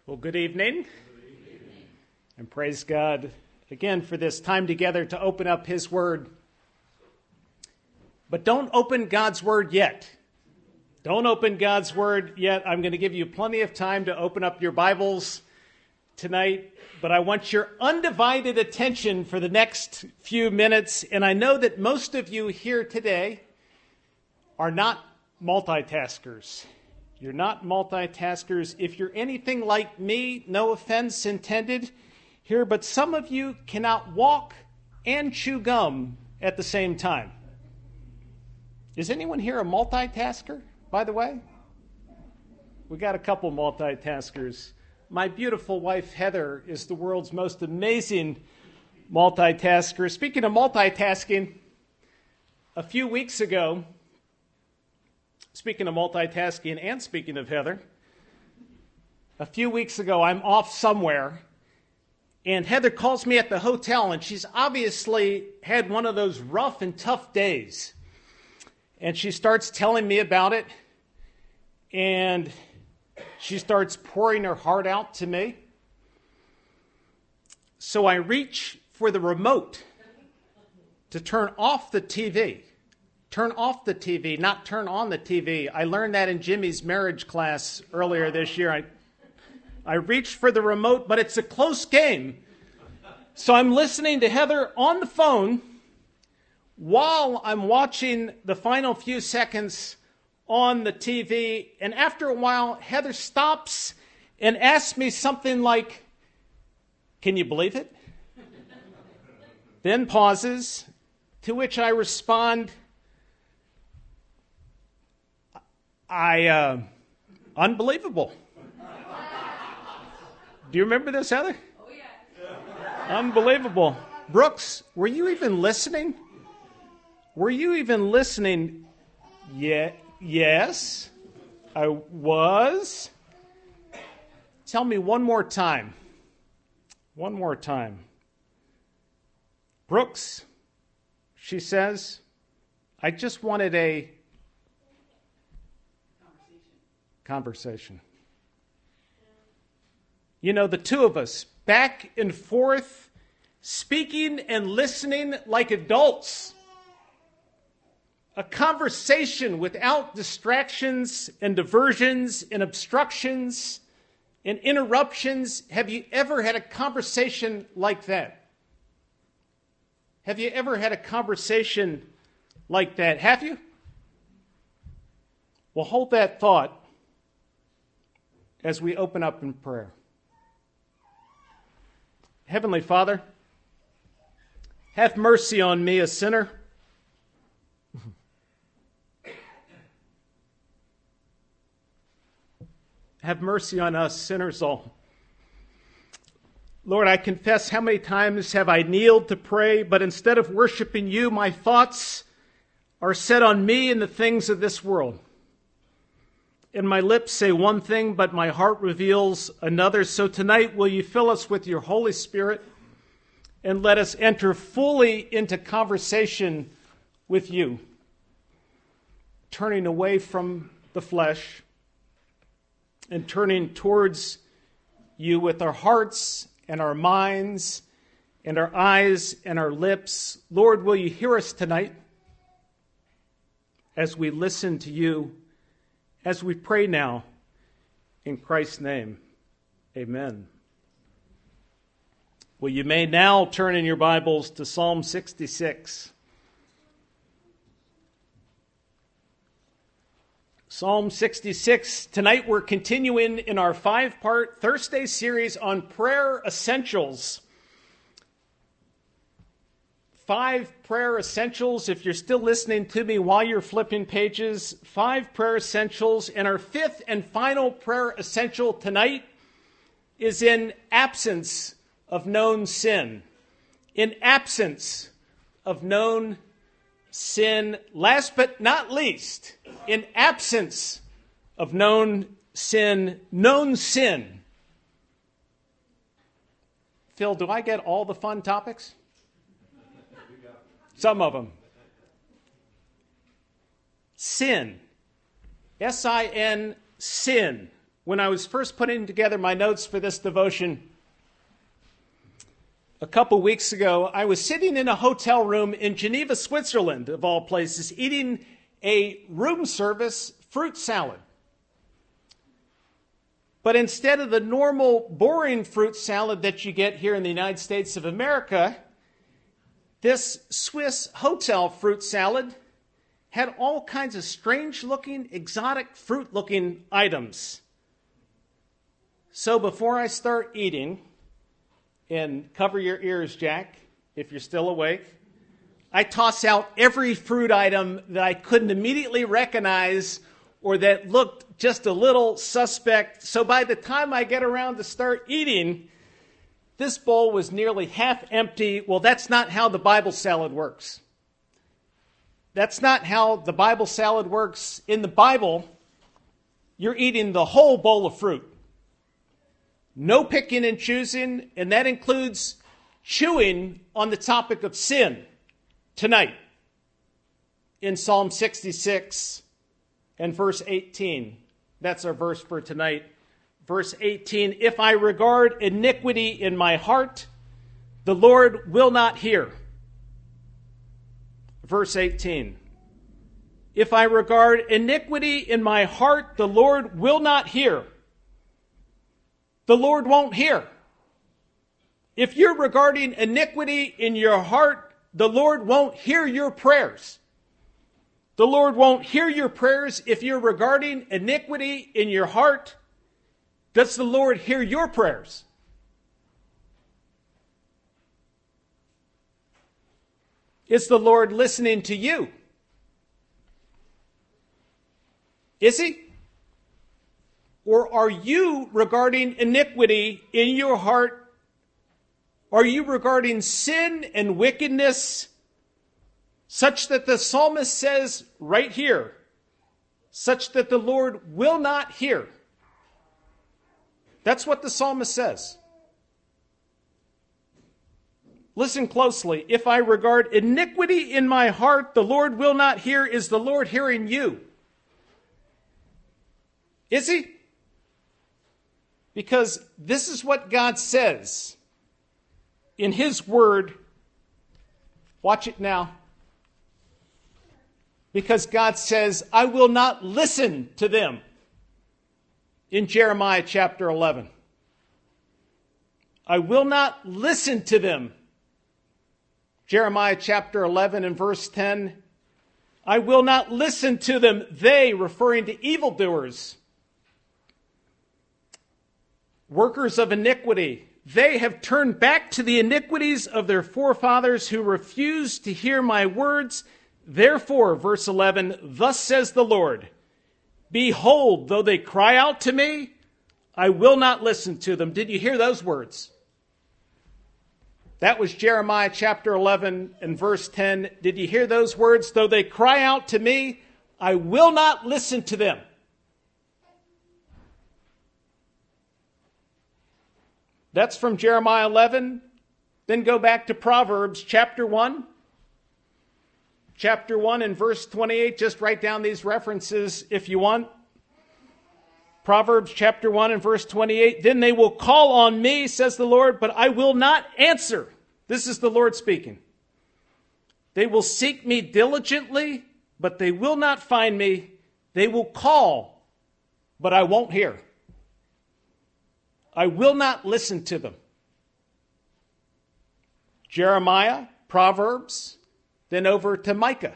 Well, good evening. And praise God again for this time together to open up His Word. But don't open God's Word yet. Don't open God's Word yet. I'm going to give you plenty of time to open up your Bibles tonight, but I want your undivided attention for the next few minutes. And I know that most of you here today are not multitaskers. You're not multitaskers. If you're anything like me, no offense intended here, but some of you cannot walk and chew gum at the same time. Is anyone here a multitasker, by the way? We got a couple multitaskers. My beautiful wife, Heather, is the world's most amazing multitasker. Speaking of multitasking, a few weeks ago, speaking of multitasking and speaking of Heather, a few weeks ago I'm off somewhere and Heather calls me at the hotel and she's obviously had one of those rough and tough days. And she starts telling me about it and she starts pouring her heart out to me. So I reach for the remote to turn off the TV. Turn off the TV, not turn on the TV. I learned that in Jimmy's marriage class earlier this year. I reached for the remote, but it's a close game. So I'm listening to Heather on the phone while I'm watching the final few seconds on the TV. And after a while, Heather stops and asks me something like, "Can you believe it?" Then pauses, to which I respond, unbelievable. Do you remember this, Heather? Oh, yeah. Unbelievable. Brooks, were you even listening? Were you even listening? Yes, I was. Tell me one more time. One more time. Brooks, she says, I just wanted a conversation. You know, the two of us, back and forth, speaking and listening like adults. A conversation without distractions and diversions and obstructions and interruptions. Have you ever had a conversation like that? Have you ever had a conversation like that? Have you? Well, hold that thought as we open up in prayer. Heavenly Father, have mercy on me, a sinner. Have mercy on us, sinners all. Lord, I confess, how many times have I kneeled to pray, but instead of worshiping you, my thoughts are set on me and the things of this world. And my lips say one thing, but my heart reveals another. So tonight, will you fill us with your Holy Spirit and let us enter fully into conversation with you, turning away from the flesh and turning towards you with our hearts and our minds and our eyes and our lips. Lord, will you hear us tonight as we listen to you, as we pray now, in Christ's name, amen. Well, you may now turn in your Bibles to Psalm 66. Psalm 66. Tonight we're continuing in our 5-part Thursday series on prayer essentials. 5 prayer essentials. If you're still listening to me while you're flipping pages, 5 prayer essentials. And our 5th and final prayer essential tonight is in absence of known sin. In absence of known sin. Last but not least, in absence of known sin. Phil, do I get all the fun topics? Some of them. Sin. S-I-N, sin. when I was first putting together my notes for this devotion a couple weeks ago, I was sitting in a hotel room in Geneva, Switzerland, of all places, eating a room service fruit salad. But instead of the normal boring fruit salad that you get here in the United States of America, this Swiss hotel fruit salad had all kinds of strange-looking, exotic fruit-looking items. So before I start eating, and cover your ears, Jack, if you're still awake, I toss out every fruit item that I couldn't immediately recognize or that looked just a little suspect. So by the time I get around to start eating, this bowl was nearly half empty. Well, that's not how the Bible salad works. That's not how the Bible salad works. In the Bible, you're eating the whole bowl of fruit. No picking and choosing, and that includes chewing on the topic of sin tonight in Psalm 66 and verse 18. That's our verse for tonight. Verse 18, if I regard iniquity in my heart, the Lord will not hear. Verse 18, if I regard iniquity in my heart, the Lord will not hear. The Lord won't hear. If you're regarding iniquity in your heart, the Lord won't hear your prayers. The Lord won't hear your prayers if you're regarding iniquity in your heart. Does the Lord hear your prayers? Is the Lord listening to you? Is he? Or are you regarding iniquity in your heart? Are you regarding sin and wickedness such that the psalmist says right here, such that the Lord will not hear? That's what the psalmist says. Listen closely. If I regard iniquity in my heart, the Lord will not hear. Is the Lord hearing you? Is he? Because this is what God says in his word. Watch it now. Because God says, I will not listen to them in Jeremiah chapter 11. I will not listen to them. Jeremiah chapter 11 and verse 10. I will not listen to them, they, referring to evildoers, workers of iniquity. They have turned back to the iniquities of their forefathers who refused to hear my words. Therefore, verse 11, thus says the Lord, behold, though they cry out to me, I will not listen to them. Did you hear those words? That was Jeremiah chapter 11 and verse 10. Did you hear those words? Though they cry out to me, I will not listen to them. That's from Jeremiah 11. Then go back to Proverbs chapter 1. Chapter 1 and verse 28. Just write down these references if you want. Proverbs chapter 1 and verse 28. Then they will call on me, says the Lord, but I will not answer. This is the Lord speaking. They will seek me diligently, but they will not find me. They will call, but I won't hear. I will not listen to them. Jeremiah, Proverbs, then over to Micah.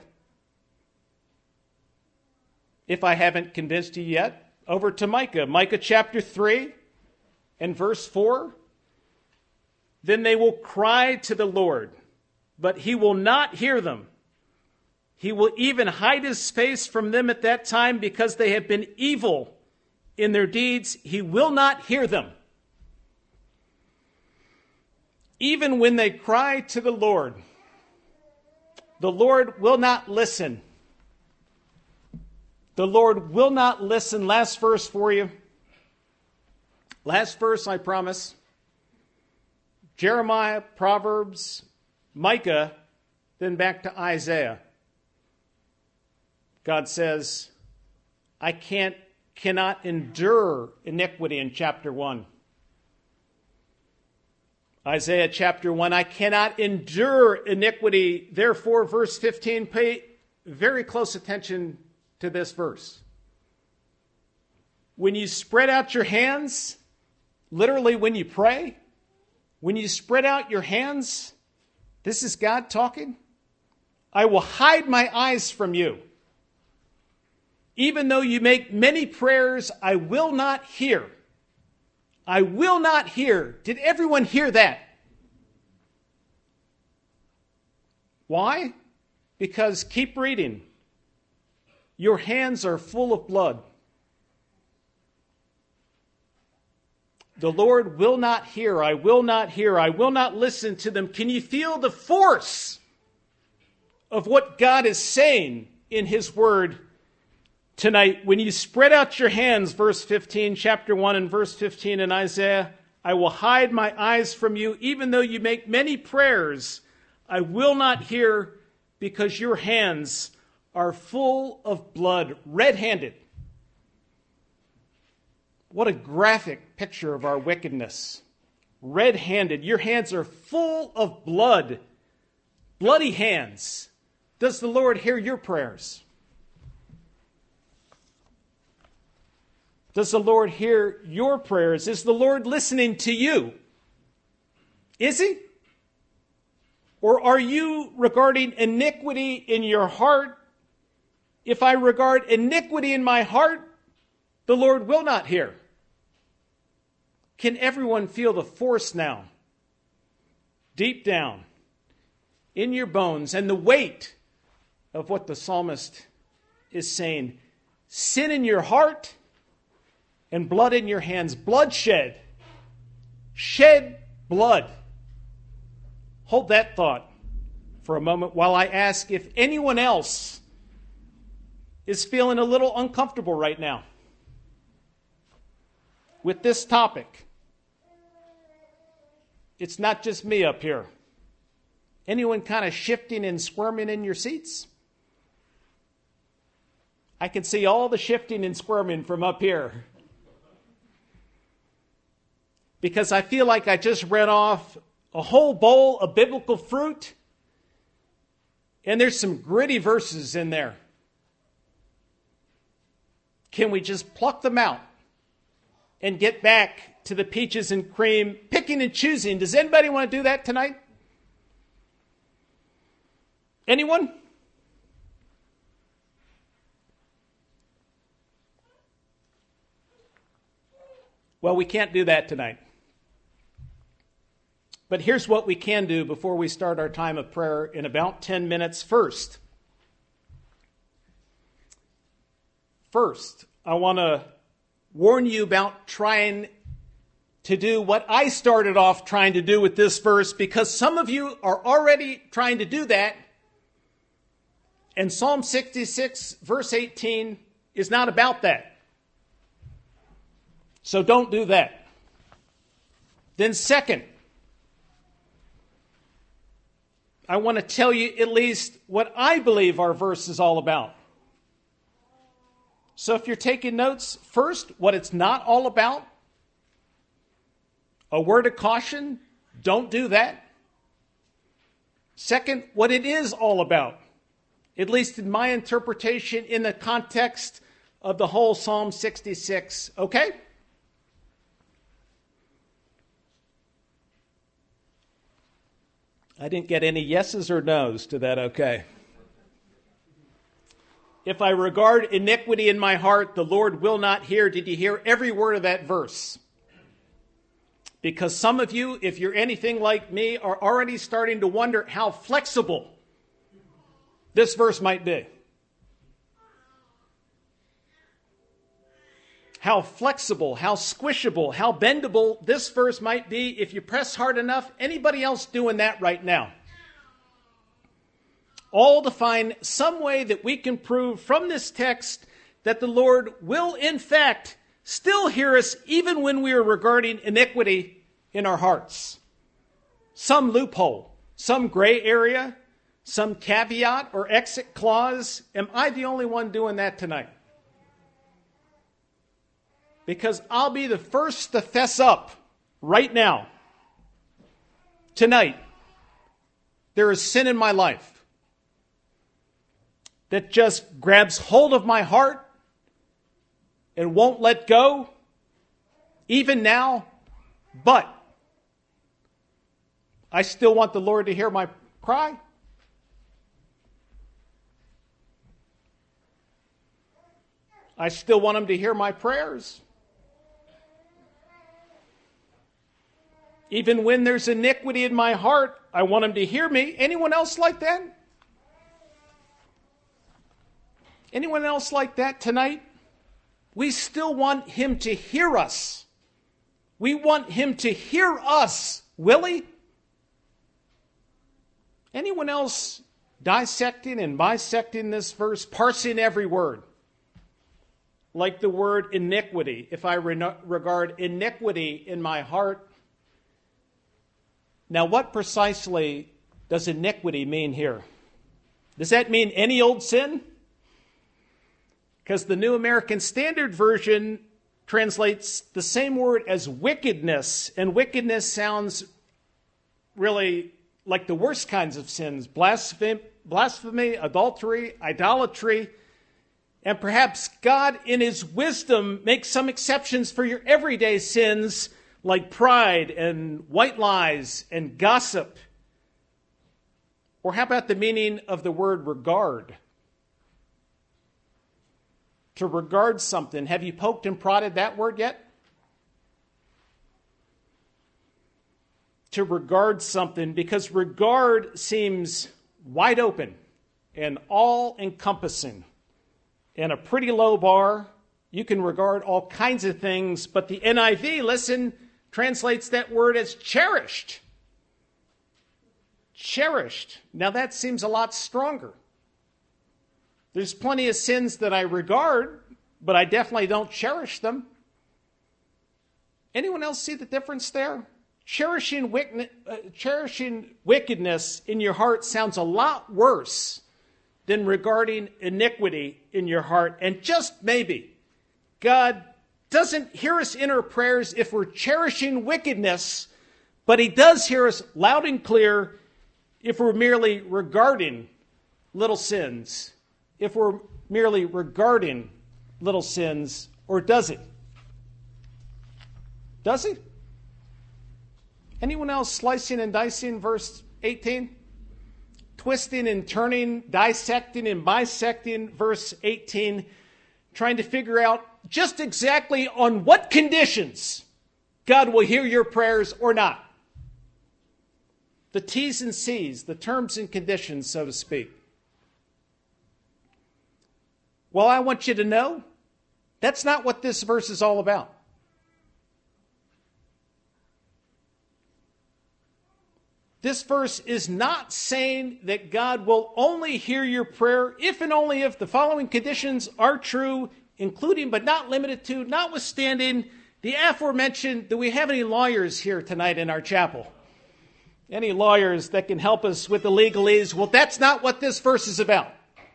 If I haven't convinced you yet, over to Micah. Micah chapter 3 and verse 4. Then they will cry to the Lord, but he will not hear them. He will even hide his face from them at that time because they have been evil in their deeds. He will not hear them. Even when they cry to the Lord will not listen. The Lord will not listen. Last verse for you. Last verse, I promise. Jeremiah, Proverbs, Micah, then back to Isaiah. God says, I can't cannot endure iniquity in chapter 1. Isaiah chapter 1, I cannot endure iniquity. Therefore, verse 15, pay very close attention to this verse. When you spread out your hands, literally when you pray, when you spread out your hands, this is God talking. I will hide my eyes from you. Even though you make many prayers, I will not hear. I will not hear. Did everyone hear that? Why? Because keep reading. Your hands are full of blood. The Lord will not hear. I will not hear. I will not listen to them. Can you feel the force of what God is saying in his word tonight? When you spread out your hands, verse 15, chapter 1 and verse 15 in Isaiah, I will hide my eyes from you. Even though you make many prayers, I will not hear, because your hands are full of blood, red-handed. What a graphic picture of our wickedness. Red-handed. Your hands are full of blood. Bloody hands. Does the Lord hear your prayers? Does the Lord hear your prayers? Is the Lord listening to you? Is he? Or are you regarding iniquity in your heart? If I regard iniquity in my heart, the Lord will not hear. Can everyone feel the force now, deep down in your bones, and the weight of what the psalmist is saying? Sin in your heart and blood in your hands. Bloodshed. Shed blood. Hold that thought for a moment while I ask if anyone else is feeling a little uncomfortable right now with this topic. It's not just me up here. Anyone kind of shifting and squirming in your seats? I can see all the shifting and squirming from up here. Because I feel like I just read off a whole bowl of biblical fruit, and there's some gritty verses in there. Can we just pluck them out and get back to the peaches and cream, picking and choosing? Does anybody want to do that tonight? Anyone? Well, we can't do that tonight. But here's what we can do before we start our time of prayer in about 10 minutes. First, I want to warn you about trying to do what I started off trying to do with this verse, because some of you are already trying to do that. And Psalm 66, verse 18, is not about that. So don't do that. Then second, I want to tell you at least what I believe our verse is all about. So if you're taking notes, first, what it's not all about. A word of caution, don't do that. Second, what it is all about, at least in my interpretation in the context of the whole Psalm 66. Okay? I didn't get any yeses or nos to that okay. If I regard iniquity in my heart, the Lord will not hear. Did you hear every word of that verse? Because some of you, if you're anything like me, are already starting to wonder how flexible this verse might be. How flexible, how squishable, how bendable this verse might be if you press hard enough. Anybody else doing that right now? All to find some way that we can prove from this text that the Lord will, in fact, still hear us even when we are regarding iniquity in our hearts. Some loophole, some gray area, some caveat or exit clause. Am I the only one doing that tonight? because I'll be the first to fess up right now. Tonight, there is sin in my life that just grabs hold of my heart and won't let go, even now, but I still want the Lord to hear my cry. I still want Him to hear my prayers. Even when there's iniquity in my heart, I want Him to hear me. Anyone else like that? Anyone else like that tonight? We still want Him to hear us. We want Him to hear us. Will He? Anyone else dissecting and bisecting this verse, parsing every word? Like the word iniquity. If I regard iniquity in my heart. Now, what precisely does iniquity mean here? Does that mean any old sin? Because the New American Standard Version translates the same word as wickedness. And wickedness sounds really like the worst kinds of sins. Blasphemy, adultery, idolatry. And perhaps God, in His wisdom, makes some exceptions for your everyday sins like pride and white lies and gossip. Or how about the meaning of the word regard? To regard something. Have you poked and prodded that word yet? To regard something, because regard seems wide open and all-encompassing. And a pretty low bar. You can regard all kinds of things, but the NIV, listen, translates that word as cherished. Cherished. Now that seems a lot stronger. There's plenty of sins that I regard, but I definitely don't cherish them. Anyone else see the difference there? Cherishing wickedness in your heart sounds a lot worse than regarding iniquity in your heart. And just maybe, God doesn't hear us in our prayers if we're cherishing wickedness, but He does hear us loud and clear if we're merely regarding little sins. If we're merely regarding little sins, or does He? Does He? Anyone else slicing and dicing verse 18? Twisting and turning, dissecting and bisecting verse 18, trying to figure out just exactly on what conditions God will hear your prayers or not. The T's and C's, the terms and conditions, so to speak. Well, I want you to know that's not what this verse is all about. This verse is not saying that God will only hear your prayer if and only if the following conditions are true, including but not limited to, notwithstanding the aforementioned. Do we have any lawyers here tonight in our chapel? Any lawyers that can help us with the legalese? Well, that's not what this verse is about.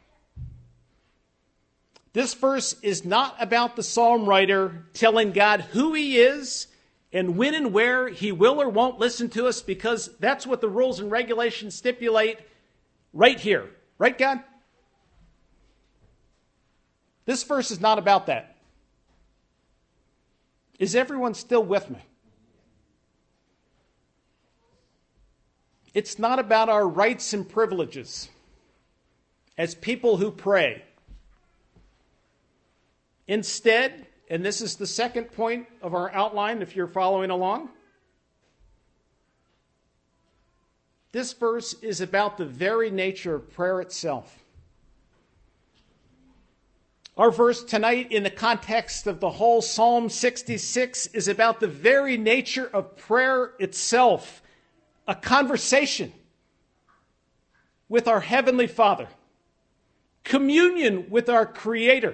This verse is not about the psalm writer telling God who He is and when and where He will or won't listen to us, because that's what the rules and regulations stipulate right here. Right, God? This verse is not about that. Is everyone still with me? It's not about our rights and privileges as people who pray. Instead, and this is the second point of our outline if you're following along, this verse is about the very nature of prayer itself. Our verse tonight, in the context of the whole Psalm 66, is about the very nature of prayer itself, a conversation with our Heavenly Father, communion with our Creator,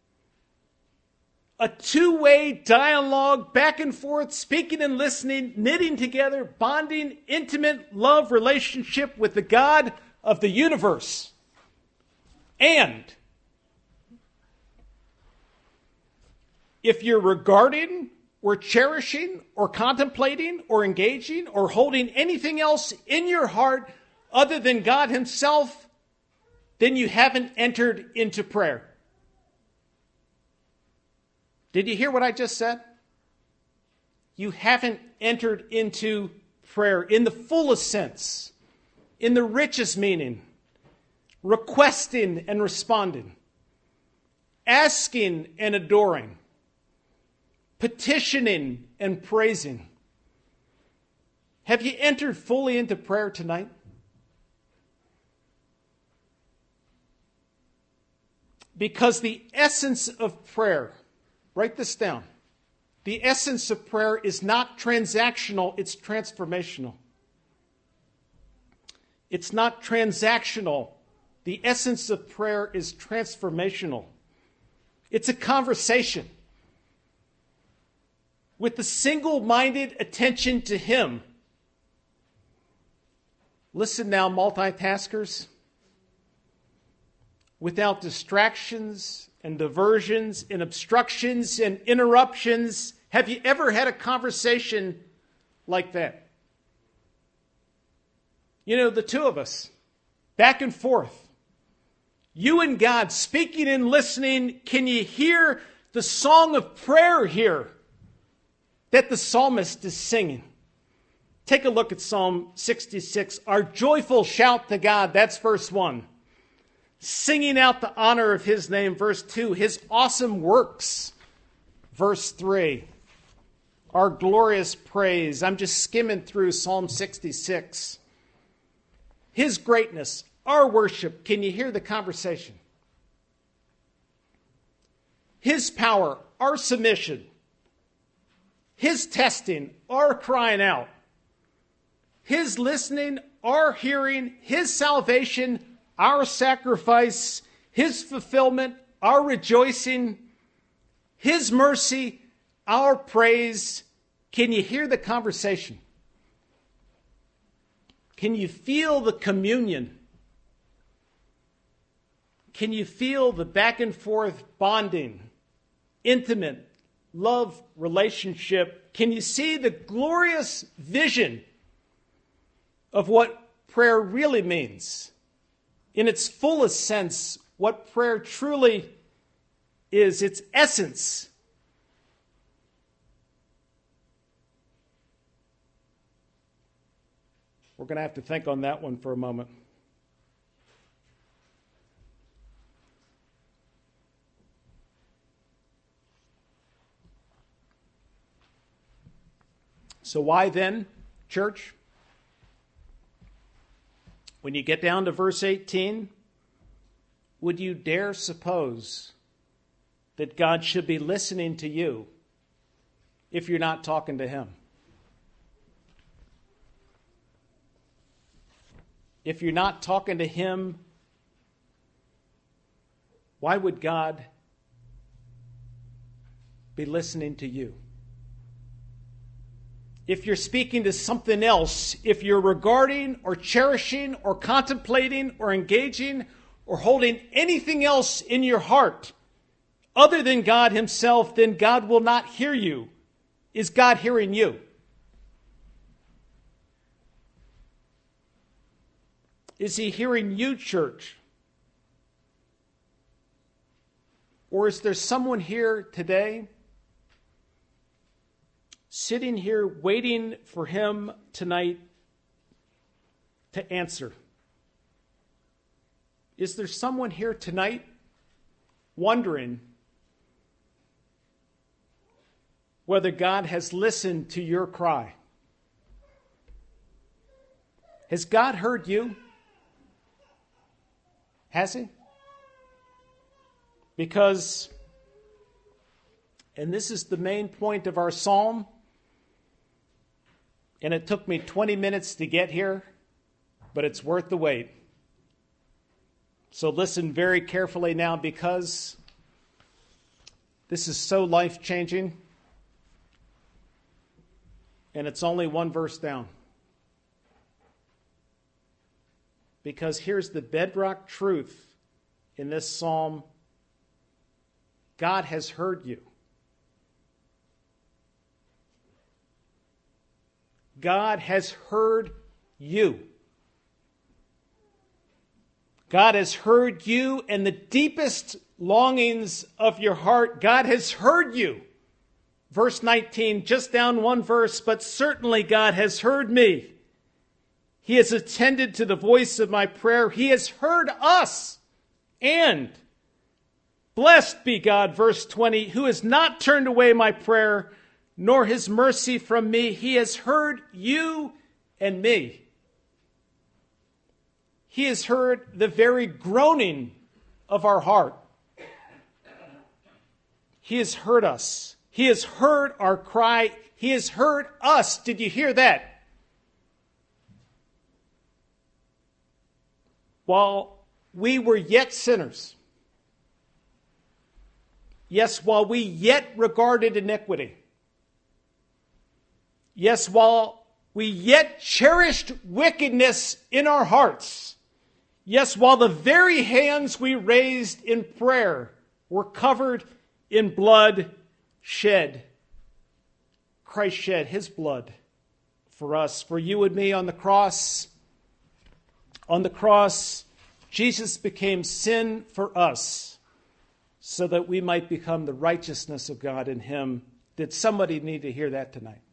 a two-way dialogue, back and forth, speaking and listening, knitting together, bonding, intimate love relationship with the God of the universe. And If you're regarding or cherishing or contemplating or engaging or holding anything else in your heart other than God himself, then you haven't entered into prayer. Did you hear what I just said? You haven't entered into prayer in the fullest sense, in the richest meaning, requesting and responding, asking and adoring, petitioning and praising. Have you entered fully into prayer tonight? Because the essence of prayer, write this down, the essence of prayer is not transactional, it's transformational. It's not transactional. The essence of prayer is transformational. It's a conversation with the single-minded attention to him. Listen now, multitaskers. Without distractions and diversions and obstructions and interruptions. Have you ever had a conversation like that? You know, the two of us, back and forth. You and God speaking and listening. Can you hear the song of prayer here that the psalmist is singing? Take a look at Psalm 66. Our joyful shout to God, that's verse 1. Singing out the honor of his name, verse 2. His awesome works, verse 3. Our glorious praise. I'm just skimming through Psalm 66. His greatness, our worship. Can you hear the conversation? His power, our submission. His testing, our crying out. His listening, our hearing. His salvation, our sacrifice. His fulfillment, our rejoicing. His mercy, our praise. Can you hear the conversation? Can you feel the communion? Can you feel the back and forth bonding, intimate love relationship? Can you see the glorious vision of what prayer really means? In its fullest sense, what prayer truly is, its essence. We're going to have to think on that one for a moment. So why then, church? When you get down to verse 18, would you dare suppose that God should be listening to you if you're not talking to him? If you're not talking to him, why would God be listening to you? If you're speaking to something else, if you're regarding or cherishing or contemplating or engaging or holding anything else in your heart other than God himself, then God will not hear you. Is God hearing you? Is he hearing you, church? Or is there someone here today sitting here waiting for him tonight to answer? Is there someone here tonight wondering whether God has listened to your cry? Has God heard you? Has he? Because, and this is the main point of our psalm, and it took me 20 minutes to get here, but it's worth the wait. So listen very carefully now, because this is so life-changing, and it's only one verse down. Because here's the bedrock truth in this psalm. God has heard you. God has heard you. God has heard you and the deepest longings of your heart. God has heard you. Verse 19, just down one verse, but certainly God has heard me. He has attended to the voice of my prayer. He has heard us. And blessed be God, verse 20, who has not turned away my prayer, nor his mercy from me. He has heard you and me. He has heard the very groaning of our heart. He has heard us. He has heard our cry. He has heard us. Did you hear that? While we were yet sinners. Yes, while we yet regarded iniquity. Yes, while we yet cherished wickedness in our hearts. Yes, while the very hands we raised in prayer were covered in blood shed. Christ shed his blood for us, for you and me on the cross. On the cross, Jesus became sin for us so that we might become the righteousness of God in him. Did somebody need to hear that tonight?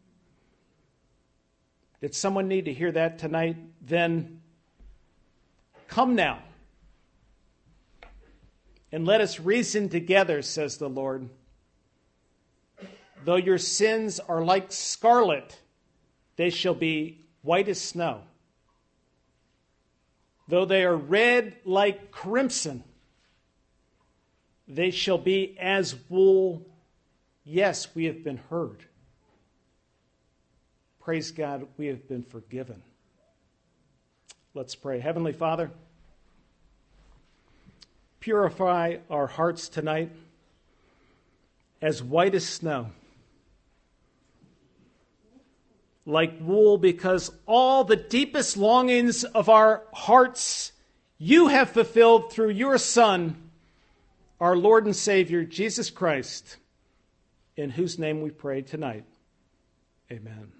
Did someone need to hear that tonight? Then come now and let us reason together, says the Lord. Though your sins are like scarlet, they shall be white as snow. Though they are red like crimson, they shall be as wool. Yes, we have been heard. Praise God, we have been forgiven. Let's pray. Heavenly Father, purify our hearts tonight as white as snow, like wool, because all the deepest longings of our hearts you have fulfilled through your Son, our Lord and Savior, Jesus Christ, in whose name we pray tonight. Amen.